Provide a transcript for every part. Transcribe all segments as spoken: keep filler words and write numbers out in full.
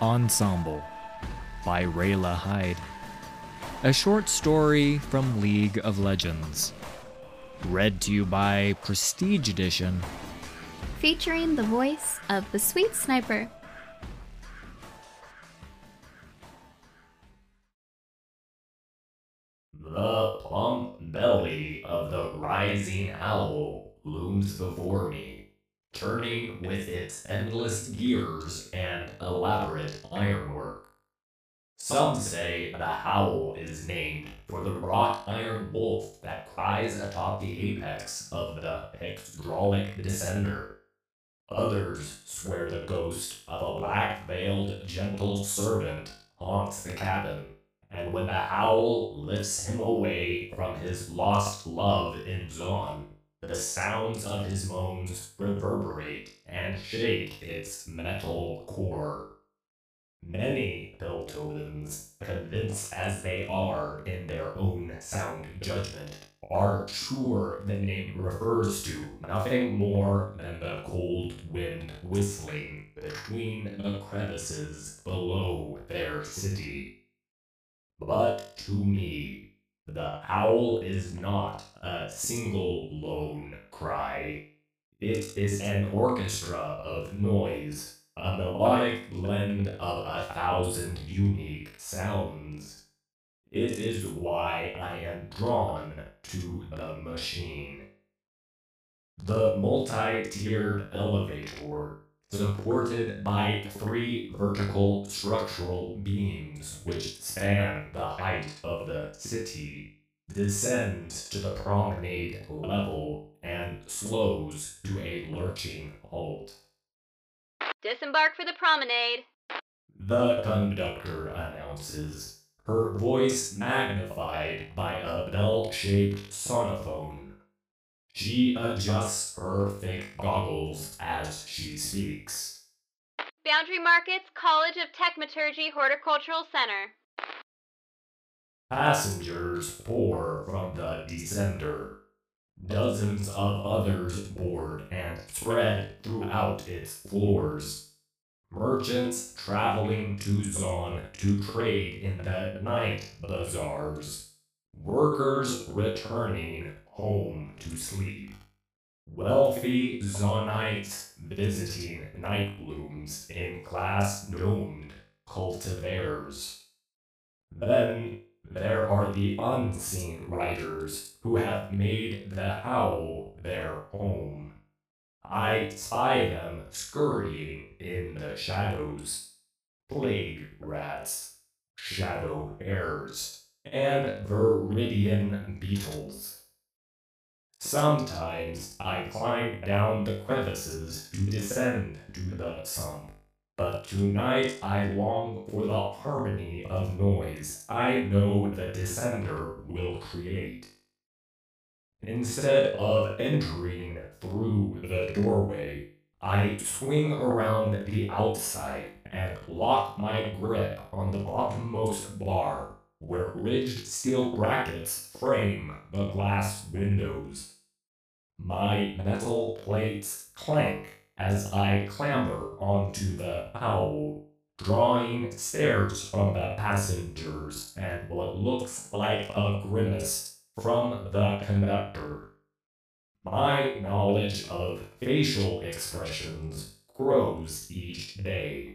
Ensemble by Rayla Hyde. A short story from League of Legends. Read to you by Prestige Edition. Featuring the voice of the Sweet Sniper. The plump belly of the rising owl looms before me, turning with its endless gears and elaborate ironwork. Some say the howl is named for the wrought iron wolf that cries atop the apex of the hydraulic descender. Others swear the ghost of a black-veiled gentle servant haunts the cabin, and when the howl lifts him away from his lost love in Zaun, the sounds of his moans reverberate and shake its metal core. Many Piltothans, convinced as they are in their own sound judgment, are sure the name refers to nothing more than the cold wind whistling between the crevices below their city. But to me, the howl is not a single lone cry. It is an orchestra of noise, a melodic blend of a thousand unique sounds. It is why I am drawn to the machine. The multi-tiered elevator, supported by three vertical structural beams which span the height of the city, descends to the promenade level and slows to a lurching halt. Disembark for the promenade, The conductor announces, her voice magnified by a bell-shaped sonophone. She adjusts her thick goggles as she speaks. Boundary Markets College of Techmaturgy Horticultural Center. Passengers pour from the descender. Dozens of others board and spread throughout its floors. Merchants traveling to Zaun to trade in the night bazaars. Workers returning home to sleep. Wealthy Zaunites visiting night blooms in glass-domed cultivars. Then there are the unseen riders who have made the howl their home. I spy them scurrying in the shadows. Plague rats, shadow hares, and viridian beetles. Sometimes I climb down the crevices to descend to the sump. But tonight I long for the harmony of noise I know the descender will create. Instead of entering through the doorway, I swing around the outside and lock my grip on the bottommost bar, where ridged steel brackets frame the glass windows. My metal plates clank as I clamber onto the howl, drawing stares from the passengers and what looks like a grimace from the conductor. My knowledge of facial expressions grows each day.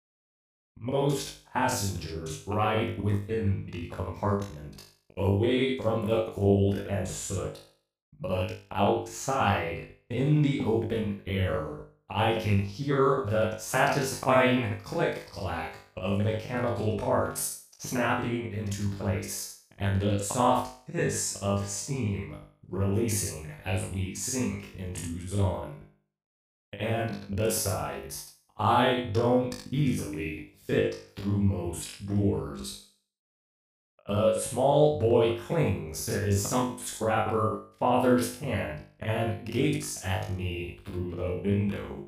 Most passengers ride within the compartment, away from the cold and soot. But outside, in the open air, I can hear the satisfying click-clack of mechanical parts snapping into place, and the soft hiss of steam releasing as we sink into Zaun. And besides, I don't easily fit through most doors. A small boy clings to his sump scrapper father's hand and gapes at me through the window.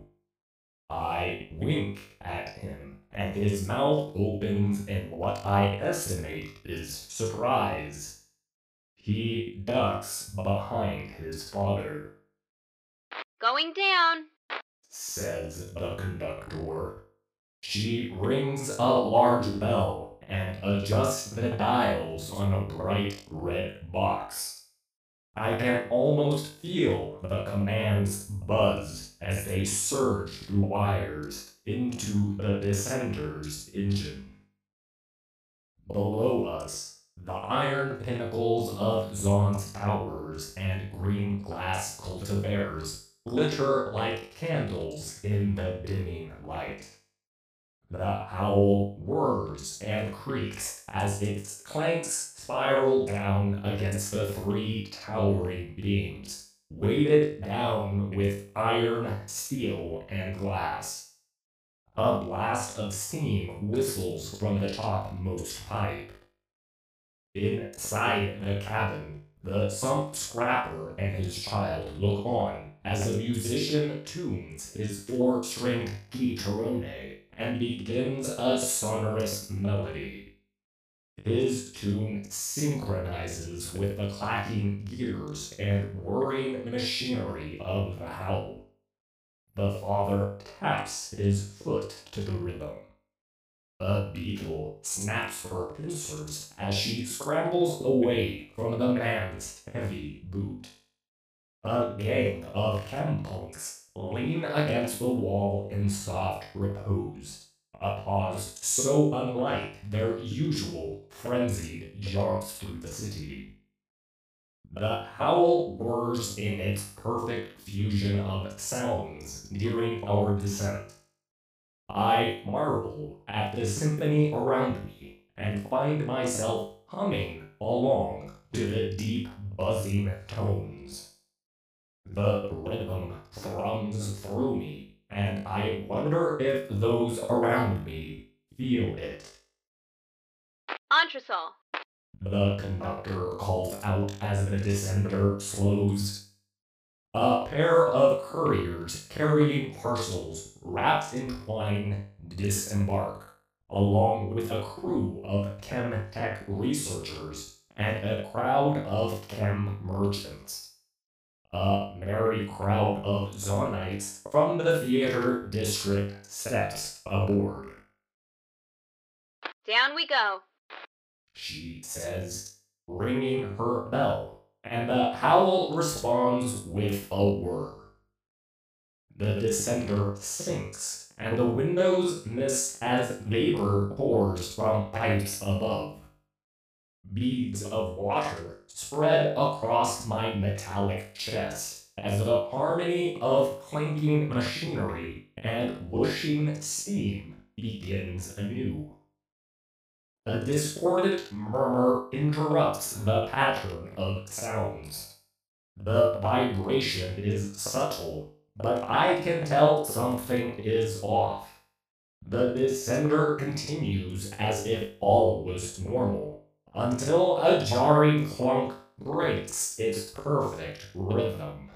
I wink at him, and his mouth opens in what I estimate is surprise. He ducks behind his father. Going down. Says the conductor. She rings a large bell and adjusts the dials on a bright red box. I can almost feel the commands buzz as they surge through wires into the Descender's engine. Below us, the iron pinnacles of Zon's towers and green glass cultivars glitter like candles in the dimming light. The howl whirs and creaks as its clanks spiral down against the three towering beams, weighted down with iron, steel, and glass. A blast of steam whistles from the topmost pipe. Inside the cabin, the sump scrapper and his child look on as the musician tunes his four-stringed chitarrone and begins a sonorous melody. His tune synchronizes with the clacking gears and whirring machinery of the howl. The father taps his foot to the rhythm. A beetle snaps her pincers as she scrambles away from the man's heavy boot. A gang of chempunks lean against the wall in soft repose, a pause so unlike their usual frenzied jaunts through the city. The howl whirs in its perfect fusion of sounds nearing our descent. I marvel at the symphony around me and find myself humming along to the deep buzzing tones. The rhythm thrums through me, and I wonder if those around me feel it. Entresol. The conductor calls out as the descender slows. A pair of couriers carrying parcels wrapped in twine disembark, along with a crew of chem-tech researchers and a crowd of chem merchants. A merry crowd of Zonites from the theater district steps aboard. Down we go. She says, ringing her bell, and the howl responds with a whir. The descender sinks, and the windows miss as vapor pours from pipes above. Beads of water spread across my metallic chest as the harmony of clanking machinery and whooshing steam begins anew. A discordant murmur interrupts the pattern of sounds. The vibration is subtle, but I can tell something is off. The descender continues as if all was normal, until a jarring clunk breaks its perfect rhythm.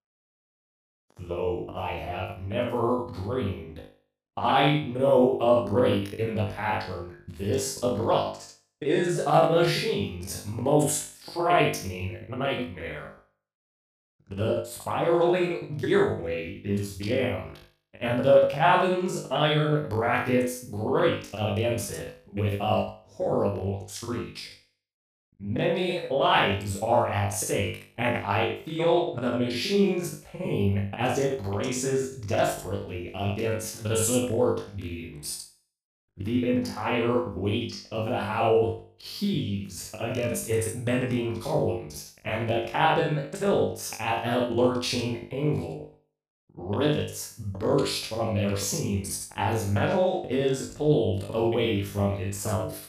Though I have never dreamed, I know a break in the pattern this abrupt is a machine's most frightening nightmare. The spiraling gearway is jammed, and the cabin's iron brackets grate against it with a horrible screech. Many lives are at stake, and I feel the machine's pain as it braces desperately against the support beams. The entire weight of the howl heaves against its bending columns, and the cabin tilts at a lurching angle. Rivets burst from their seams as metal is pulled away from itself.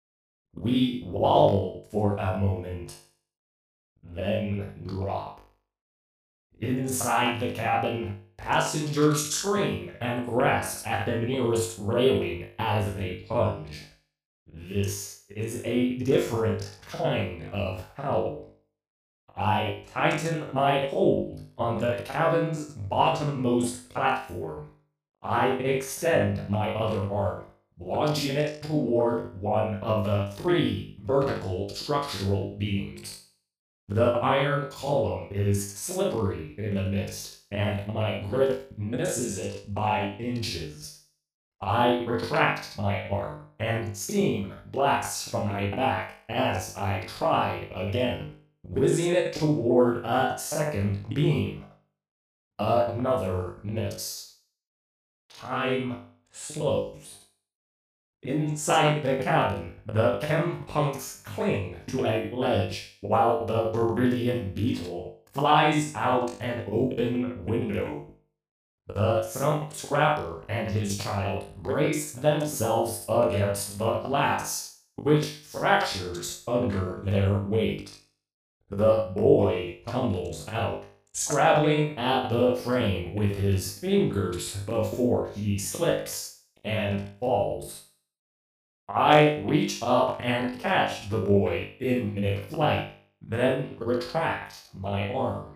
We wobble for a moment, then drop. Inside the cabin, passengers scream and grasp at the nearest railing as they plunge. This is a different kind of howl. I tighten my hold on the cabin's bottommost platform. I extend my other arm, launching it toward one of the three vertical structural beams. The iron column is slippery in the mist, and my grip misses it by inches. I retract my arm, and steam blasts from my back as I try again, whizzing it toward a second beam. Another miss. Time slows. Inside the cabin, the chem punks cling to a ledge while the Viridian beetle flies out an open window. The Stump Scrapper and his child brace themselves against the glass, which fractures under their weight. The boy tumbles out, scrabbling at the frame with his fingers before he slips and falls. I reach up and catch the boy in mid-flight, then retract my arm.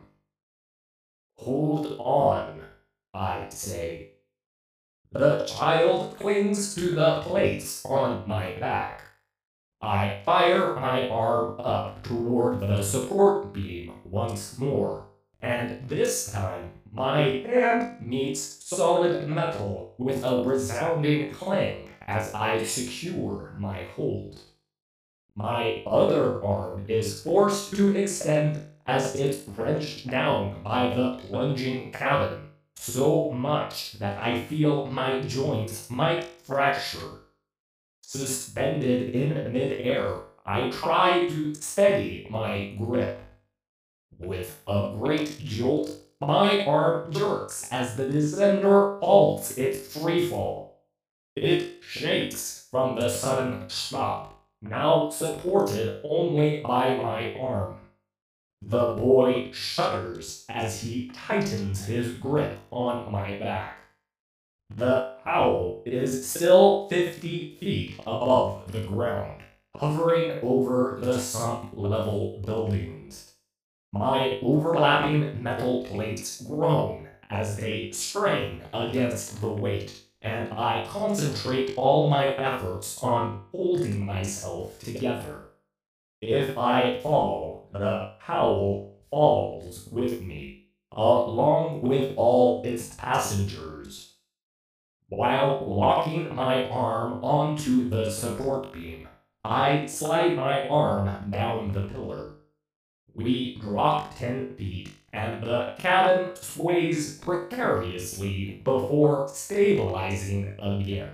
Hold on, I say. The child clings to the plates on my back. I fire my arm up toward the support beam once more, and this time my hand meets solid metal with a resounding clang as I secure my hold. My other arm is forced to extend as it's wrenched down by the plunging cabin, so much that I feel my joints might fracture. Suspended in midair, I try to steady my grip. With a great jolt, my arm jerks as the descender halts its freefall. It shakes from the sudden stop, now supported only by my arm. The boy shudders as he tightens his grip on my back. The owl is still fifty feet above the ground, hovering over the sump-level buildings. My overlapping metal plates groan as they strain against the weight, and I concentrate all my efforts on holding myself together. If I fall, the howl falls with me, along with all its passengers. While locking my arm onto the support beam, I slide my arm down the pillar. We drop ten feet, and the cabin sways precariously before stabilizing again.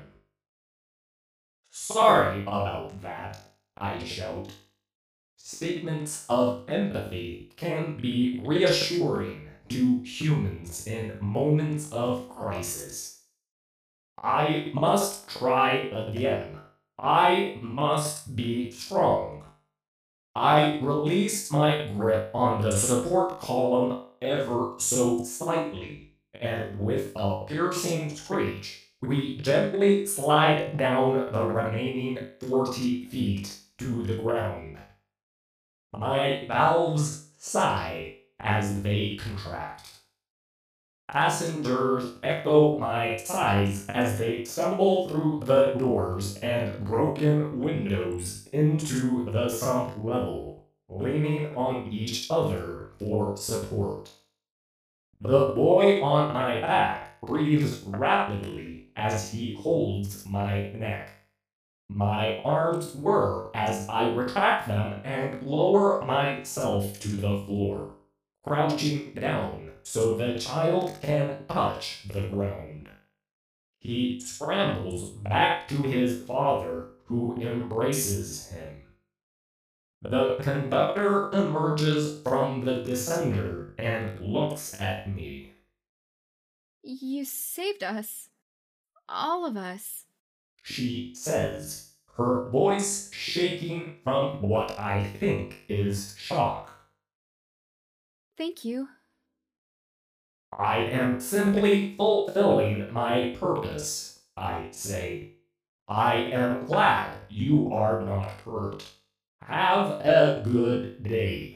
Sorry about that, I shout. Statements of empathy can be reassuring to humans in moments of crisis. I must try again. I must be strong. I release my grip on the support column ever so slightly, and with a piercing screech, we gently slide down the remaining forty feet to the ground. My valves sigh as they contract. Passengers echo my sighs as they stumble through the doors and broken windows into the sump level, leaning on each other for support. The boy on my back breathes rapidly as he holds my neck. My arms whir as I retract them and lower myself to the floor, crouching down so the child can touch the ground. He scrambles back to his father, who embraces him. The conductor emerges from the descender and looks at me. You saved us. All of us. She says, her voice shaking from what I think is shock. Thank you. I am simply fulfilling my purpose, I say. I am glad you are not hurt. Have a good day.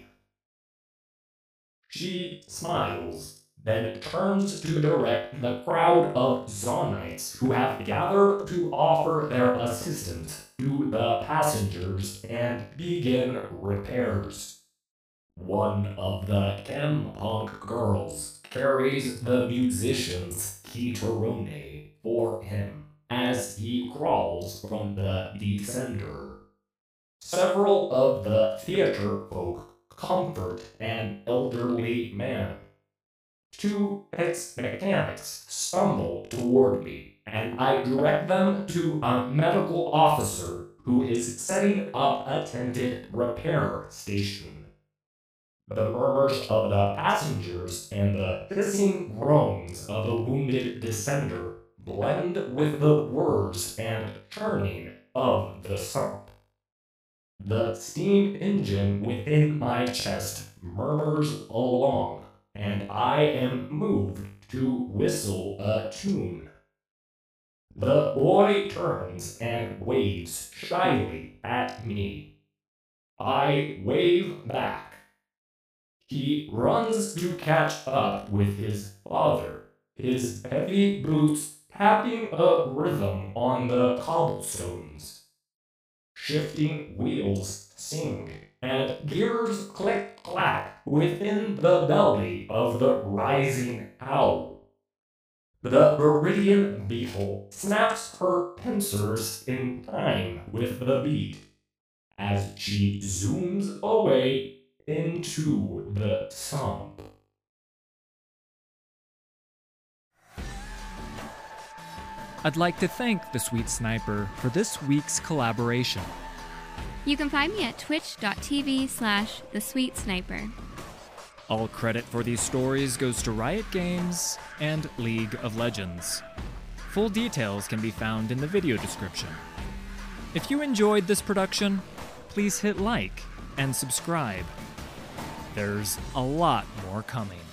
She smiles, then turns to direct the crowd of Zonites who have gathered to offer their assistance to the passengers and begin repairs. One of the Chem Punk girls carries the musician's Kitarone for him as he crawls from the descender. Several of the theater folk comfort an elderly man. Two ex-mechanics stumble toward me, and I direct them to a medical officer who is setting up a tented repair station. The murmurs of the passengers and the hissing groans of the wounded descender blend with the whirs and churning of the sump. The steam engine within my chest murmurs along, and I am moved to whistle a tune. The boy turns and waves shyly at me. I wave back. He runs to catch up with his father, his heavy boots tapping a rhythm on the cobblestones. Shifting wheels sing, and gears click-clack within the belly of the rising owl. The Viridian beetle snaps her pincers in time with the beat as she zooms away into the sump. I'd like to thank the Sweet Sniper for this week's collaboration. You can find me at twitch.tv slash the Sweet Sniper. All credit for these stories goes to Riot Games and League of Legends. Full details can be found in the video description. If you enjoyed this production, please hit like and subscribe. There's a lot more coming.